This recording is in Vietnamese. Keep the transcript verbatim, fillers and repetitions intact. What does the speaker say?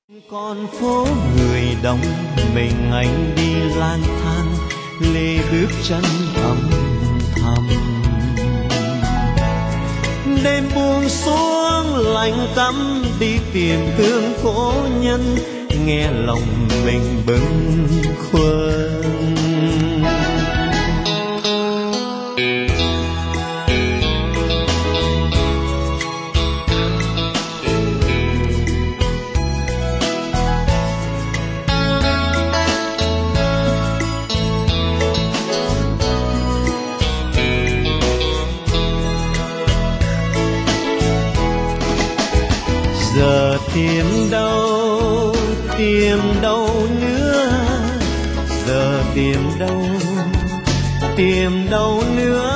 Con phố người đông mình anh đi lang thang, lê bước chân âm thầm. Đêm buông xuống lạnh cắm đi tìm thương cố nhân, nghe lòng mình bâng khuâng. Giờ tìm đâu, tìm đâu nữa, giờ tìm đâu, tìm đâu nữa.